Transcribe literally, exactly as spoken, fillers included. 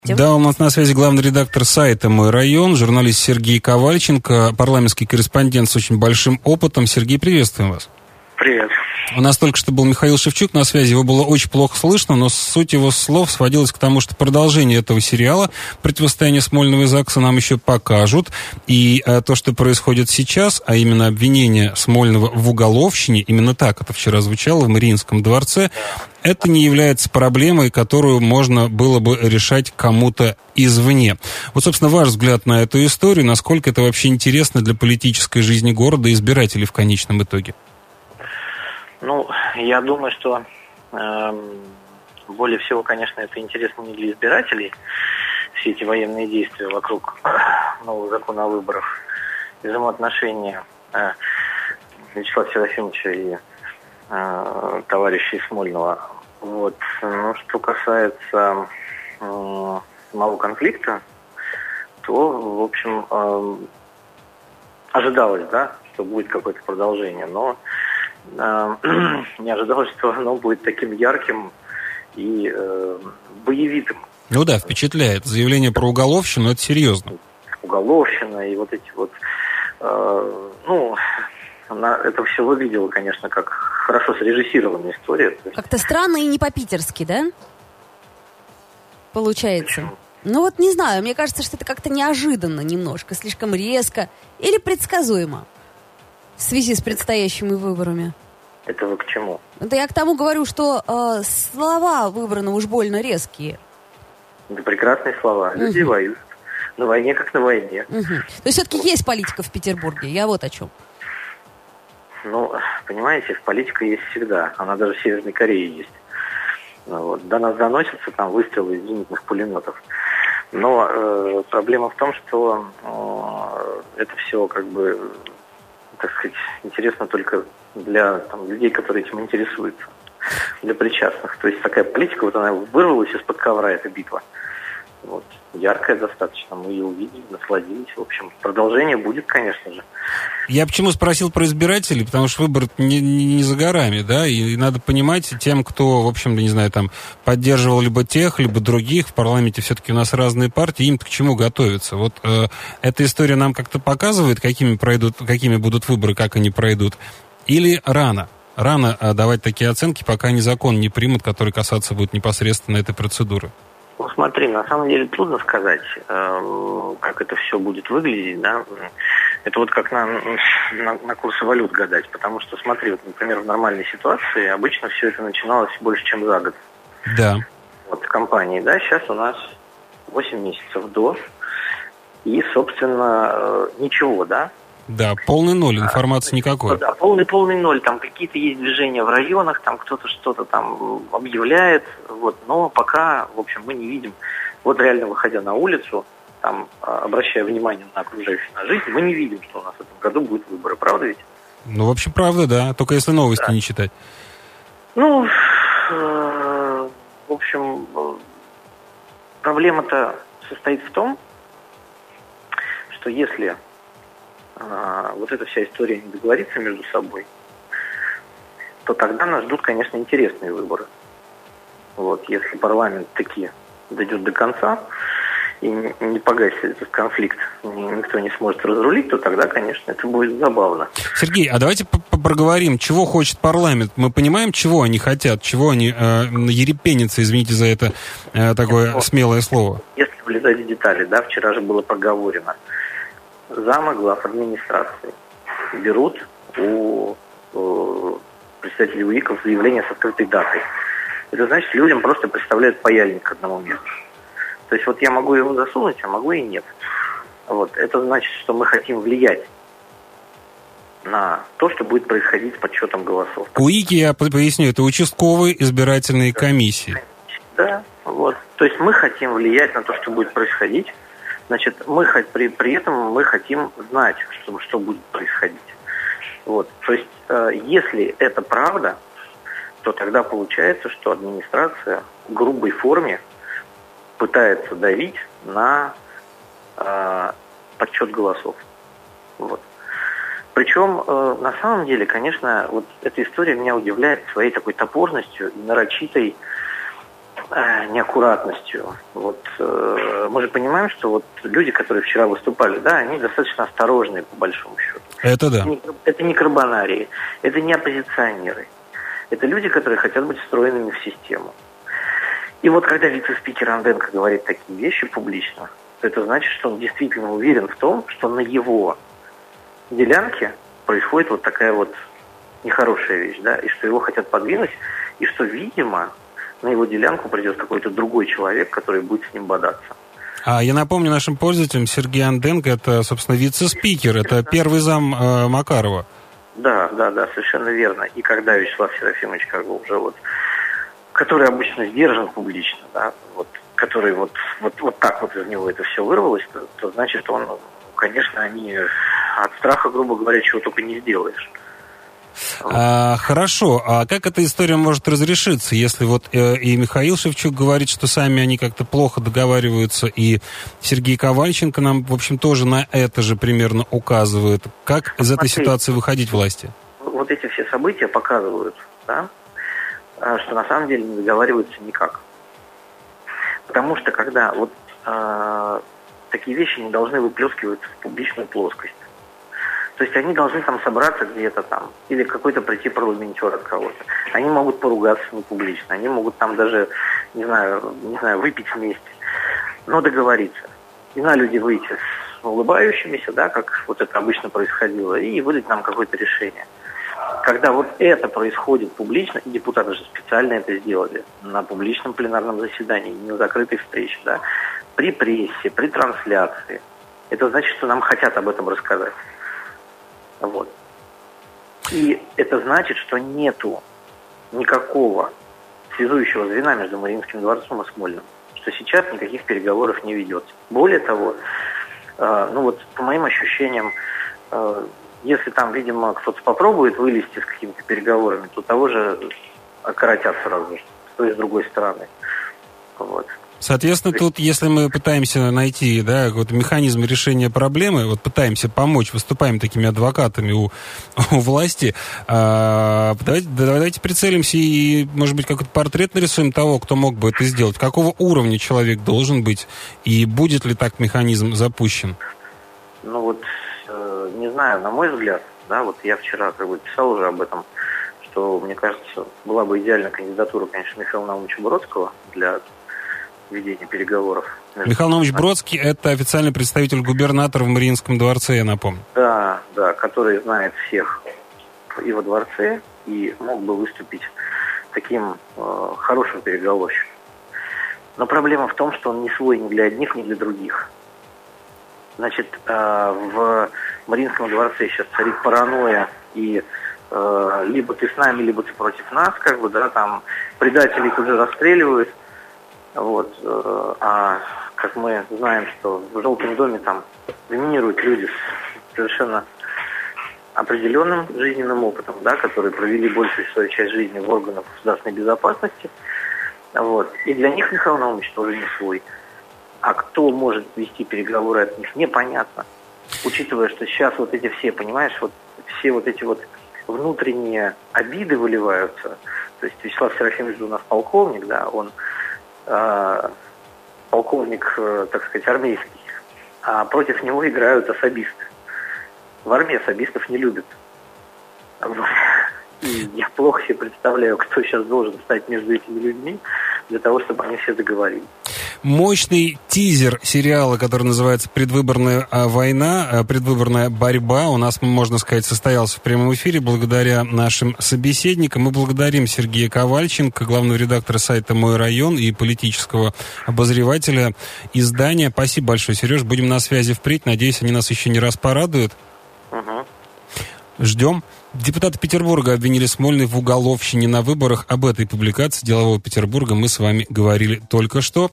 Да, у нас на связи главный редактор сайта «Мой район», журналист Сергей Ковальченко, парламентский корреспондент с очень большим опытом. Сергей, приветствуем вас. Привет. У нас только что был Михаил Шевчук на связи, его было очень плохо слышно, но суть его слов сводилась к тому, что продолжение этого сериала «Противостояние Смольного и ЗАГСа» нам еще покажут. И а, то, что происходит сейчас, а именно обвинение Смольного в уголовщине, именно так это вчера звучало в Мариинском дворце, это не является проблемой, которую можно было бы решать кому-то извне. Вот, собственно, ваш взгляд на эту историю, насколько это вообще интересно для политической жизни города и избирателей в конечном итоге? Ну, я думаю, что э, более всего, конечно, это интересно не для избирателей, все эти военные действия вокруг нового закона о выборах, взаимоотношения э, Вячеслава Серафимовича и э, товарищей Смольного. Вот. Ну, что касается э, самого конфликта, то, в общем, э, ожидалось, да, что будет какое-то продолжение, но не ожидалось, что оно будет таким ярким и э, боевитым. Ну да, впечатляет. Заявление про уголовщину, это серьезно. Уголовщина и вот эти вот... Э, ну, она, это все выглядело, конечно, как хорошо срежиссированная история. Как-то странно и не по-питерски, да? Получается. Почему? Ну вот не знаю, мне кажется, что это как-то неожиданно немножко, слишком резко или предсказуемо. В связи с предстоящими выборами. Это вы к чему? Да я к тому говорю, что э, слова выбраны уж больно резкие. Это прекрасные слова. Люди угу. воюют. На войне как на войне. Угу. То есть все-таки есть политика в Петербурге. Я вот о чем. Ну, понимаете, политика есть всегда. Она даже в Северной Корее есть. Вот. До нас доносятся там выстрелы из зенитных пулеметов. Но э, проблема в том, что э, это все как бы... так сказать, интересно только для там, людей, которые этим интересуются, для причастных. То есть такая политика, вот она вырвалась из-под ковра, эта битва. Вот. Яркая достаточно, мы ее увидели, насладились. В общем, продолжение будет, конечно же. Я почему спросил про избирателей, потому что выбор не, не, не за горами, да, и, и надо понимать тем, кто, в общем, не знаю, там, поддерживал либо тех, либо других, в парламенте все-таки у нас разные партии, им-то к чему готовиться. Вот э, эта история нам как-то показывает, какими пройдут, какими будут выборы, как они пройдут, или рано? Рано э, давать такие оценки, пока они закон не примут, который касаться будет непосредственно этой процедуры. Ну, смотри, на самом деле трудно сказать, э, как это все будет выглядеть, да. Это вот как на, на, на курсы валют гадать, потому что, смотри, вот, например, в нормальной ситуации обычно все это начиналось больше, чем за год. Да. Вот в компании, да, сейчас у нас восемь месяцев до, и, собственно, э, ничего, да. Да, полный ноль, информации никакой. Да, полный-полный ноль, там какие-то есть движения в районах, там кто-то что-то там объявляет, вот, но пока, в общем, мы не видим, вот реально выходя на улицу, там, обращая внимание на окружающую на жизнь, мы не видим, что у нас в этом году будут выборы, правда ведь? Ну, в общем, правда, да, только если новости да. не читать. Ну, э, в общем, проблема-то состоит в том, что если вот эта вся история не договорится между собой, то тогда нас ждут, конечно, интересные выборы. Вот, если парламент таки дойдет до конца и не погасит этот конфликт, никто не сможет разрулить, то тогда, конечно, это будет забавно. Сергей, а давайте проговорим, чего хочет парламент. Мы понимаем, чего они хотят, чего они э, ерепенятся, извините за это э, такое вот, смелое слово. Если влезать в детали, да, вчера же было проговорено. Замы глав администрации берут у э, представителей УИКов заявление с открытой датой. Это значит, людям просто представляют паяльник к одному месту. То есть вот я могу его засунуть, а могу и нет. Вот. Это значит, что мы хотим влиять на то, что будет происходить с подсчетом голосов. УИКи, я поясню, это участковые избирательные комиссии. Да, вот. То есть мы хотим влиять на то, что будет происходить. Значит, мы при, при этом мы хотим знать, что, что будет происходить. Вот. То есть, э, если это правда, то тогда получается, что администрация в грубой форме пытается давить на э, подсчет голосов. Вот. Причем, э, на самом деле, конечно, вот эта история меня удивляет своей такой топорностью и нарочитой неаккуратностью. Вот, э, мы же понимаем, что вот люди, которые вчера выступали, да, они достаточно осторожные, по большому счету. Это да. Это не карбонарии, это не оппозиционеры. Это люди, которые хотят быть встроенными в систему. И вот когда вице-спикер Анденко говорит такие вещи публично, то это значит, что он действительно уверен в том, что на его делянке происходит вот такая вот нехорошая вещь, да, и что его хотят подвинуть, и что, видимо, на его делянку придет какой-то другой человек, который будет с ним бодаться. А я напомню нашим пользователям, Сергей Анденко, это, собственно, вице-спикер, это первый зам э, Макарова. Да, да, да, совершенно верно. И когда Вячеслав Серафимович как бы уже вот, который обычно сдержан публично, да, вот, который вот, вот, вот так вот из него это все вырвалось, то, то значит он, конечно, они от страха, грубо говоря, чего только не сделаешь. А, хорошо, а как эта история может разрешиться, если вот э, и Михаил Шевчук говорит, что сами они как-то плохо договариваются, и Сергей Ковальченко нам, в общем, тоже на это же примерно указывает. Как из этой Смотри, ситуации выходить власти? Вот эти все события показывают, да, что на самом деле не договариваются никак. Потому что когда вот э, такие вещи не должны выплескиваться в публичную плоскость. То есть они должны там собраться где-то там, или какой-то прийти парламентер от кого-то. Они могут поругаться не публично, они могут там даже, не знаю, не знаю, выпить вместе, но договориться. И на люди выйти с улыбающимися, да, как вот это обычно происходило, и выдать нам какое-то решение. Когда вот это происходит публично, и депутаты же специально это сделали на публичном пленарном заседании, не на закрытой встрече, да, при прессе, при трансляции, это значит, что нам хотят об этом рассказать. Вот. И это значит, что нету никакого связующего звена между Мариинским дворцом и Смольным, что сейчас никаких переговоров не ведется. Более того, э, ну вот по моим ощущениям, э, если там, видимо, кто-то попробует вылезти с какими-то переговорами, то того же окоротят сразу с той и с другой стороны. Вот. Соответственно, тут, если мы пытаемся найти, да, какой-то механизм решения проблемы, вот пытаемся помочь, выступаем такими адвокатами у, у власти, а, давайте, давайте прицелимся и, может быть, какой-то портрет нарисуем того, кто мог бы это сделать. Какого уровня человек должен быть, и будет ли так механизм запущен? Ну вот, э, не знаю, на мой взгляд, да, вот я вчера как бы писал уже об этом, что, мне кажется, была бы идеальная кандидатура, конечно, Михаила Наумовича Бродского для ведения переговоров. Михаил Наумович Бродский – это официальный представитель губернатора в Мариинском дворце, я напомню. Да, да, который знает всех и во дворце, и мог бы выступить таким э, хорошим переговорщиком. Но проблема в том, что он не свой ни для одних, ни для других. Значит, э, в Мариинском дворце сейчас царит паранойя, и э, либо ты с нами, либо ты против нас, как бы, да, там предателей тут же расстреливают. Вот, э, а как мы знаем, что в Желтом доме там доминируют люди с совершенно определенным жизненным опытом, да, которые провели большую свою часть жизни в органах государственной безопасности. Вот. И для них Михаил Наумович тоже не свой. А кто может вести переговоры от них, непонятно. Учитывая, что сейчас вот эти все, понимаешь, вот все вот эти вот внутренние обиды выливаются. То есть Вячеслав Серафимович у нас полковник, да, он полковник, так сказать, армейский, а против него играют особисты. В армии особистов не любят. И я плохо себе представляю, кто сейчас должен стать между этими людьми для того, чтобы они все договорились. Мощный тизер сериала, который называется «Предвыборная война», «Предвыборная борьба», у нас, можно сказать, состоялся в прямом эфире благодаря нашим собеседникам. Мы благодарим Сергея Ковальченко, главного редактора сайта «Мой район» и политического обозревателя издания. Спасибо большое, Сереж. Будем на связи впредь. Надеюсь, они нас еще не раз порадуют. Угу. Ждем. Депутаты Петербурга обвинили Смольный в уголовщине на выборах. Об этой публикации «Делового Петербурга» мы с вами говорили только что.